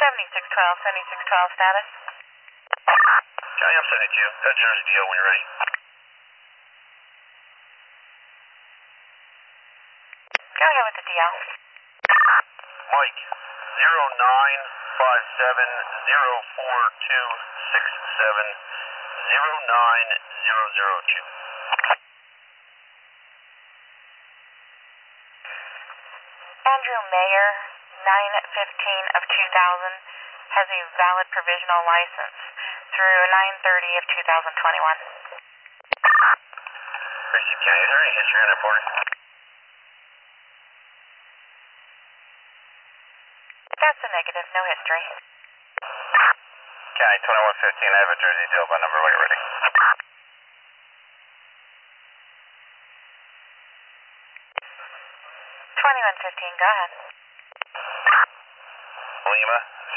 7612 status. Johnny, I'm sending it to you. That Jersey deal when you're ready. Go ahead with the DL. Mike, 0957-04267-09002. Andrew Mayer, 9/15 of 2000, has a valid provisional license through 9/30 of 2021. Gracie County, is there any history on that party? That's a negative, no history. County 2115, I have a Jersey deal by number when you're ready. 2115, go ahead. Lima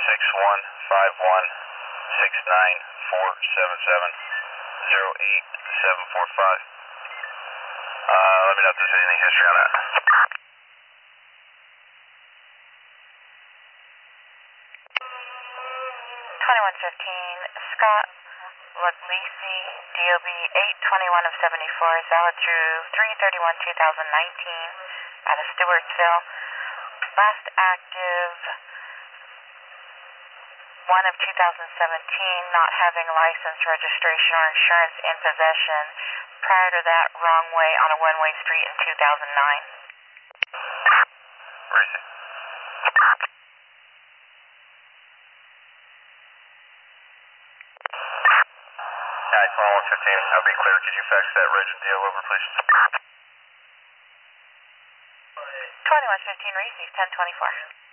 615169477-08745. Let me know if there's any history on that. 2115, Scott Luglisi, DOB 821 of 74, is valid through 3/31/2019 out of Stewartsville. Last active 1 of 2017, not having license, registration, or insurance in possession. Prior to that, wrong way on a one-way street in 2009. Where is it? County 2115, I'll be clear. Could you fax that reg and deal over, please? 2115 received 1024.